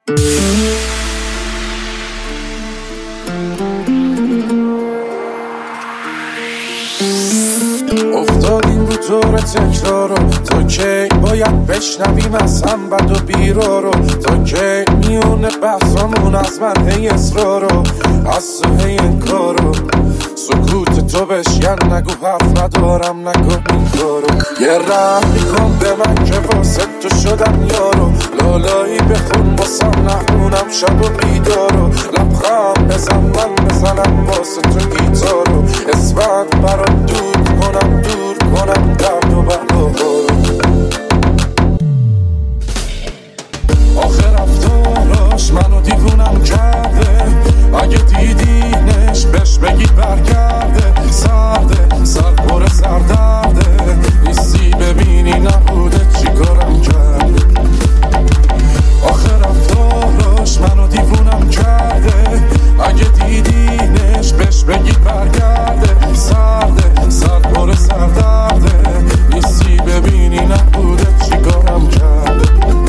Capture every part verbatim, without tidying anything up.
افتادیم رو طور تکرارو، تا کی باید بشنویم از هم بد و بیرارو، تا کی میونه بحثامون از من هی اصرارو، از تو هی انکارو، سکوت تو بشین نگو حرف ندارم نکن این کارو، یه رحمی کن به من که واسه تو شدم یارو، لالایی بخون باسم نخونم شب و بیدارو، لبخم بزن من بزنم واسه تو گیتارو، اسفند برات دود کنم دور کنم درد و بهارو. آخر رفتاراش منو دیوونم کرده، اگه دیدینش بهش بگی برگرده، سرده سر پر سردرده، نیستی ببینی نبوده چی کارم کرده. آخر رفتاراش منو دیوونم کرده، اگه دیدینش بهش بگی برگرده، سرده سر پر سردرده، نیستی ببینی نبوده چی کارم کرده.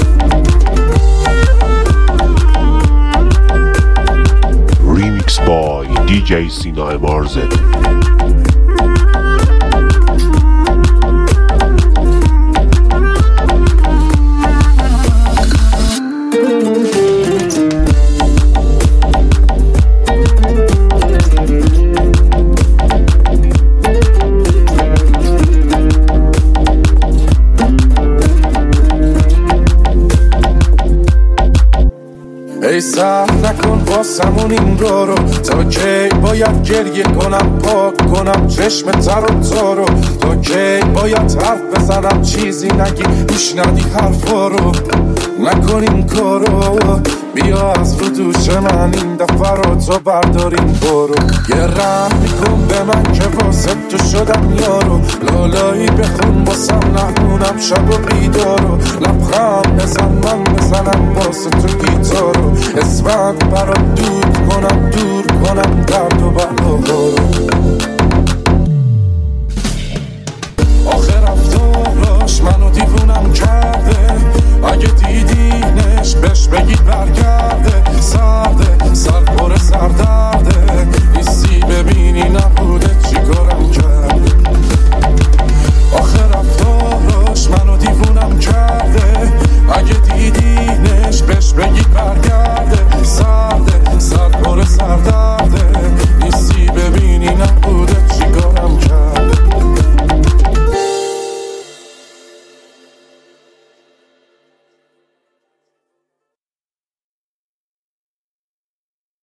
Remix by دی جی سینا امارزه. ای سهر نکن واسمون این رو رو، تا کی باید گریه کنم پاک کنم چشم تر و تارو، تا کی باید حرف بزنم چیزی نگی گوش ندی حرفا رو، نکن این کارو، بیا از رو دوش من این دفعه رو تو برداریم برو، یه رحم میکن به من که واسه تو شدم یارو، لالایی بخون باسم نخونم شب و بیدارو، لبخم بزن من بزنم واسه تو گیتارو، اسفند برات دود کنم دور کنم درد و بهارو. آخر رفتاراش منو دیوونم کرده، اگه